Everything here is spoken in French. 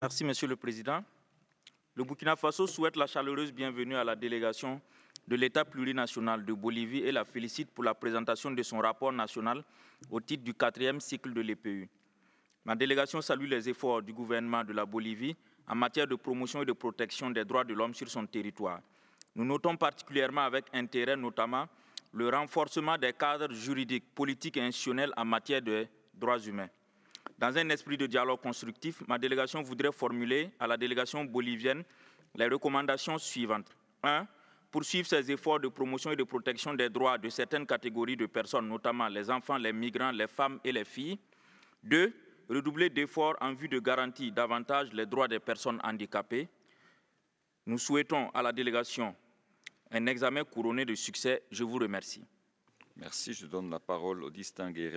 Merci, Monsieur le Président. Le Burkina Faso souhaite la chaleureuse bienvenue à la délégation de l'État plurinational de Bolivie et la félicite pour la présentation de son rapport national au titre du 4e cycle de l'EPU. Ma délégation salue les efforts du gouvernement de la Bolivie en matière de promotion et de protection des droits de l'homme sur son territoire. Nous notons particulièrement avec intérêt notamment le renforcement des cadres juridiques, politiques et institutionnels en matière de droits humains. Dans un esprit de dialogue constructif, ma délégation voudrait formuler à la délégation bolivienne les recommandations suivantes. 1. Poursuivre ses efforts de promotion et de protection des droits de certaines catégories de personnes, notamment les enfants, les migrants, les femmes et les filles. 2. Redoubler d'efforts en vue de garantir davantage les droits des personnes handicapées. Nous souhaitons à la délégation un examen couronné de succès. Je vous remercie. Merci. Je donne la parole au distingué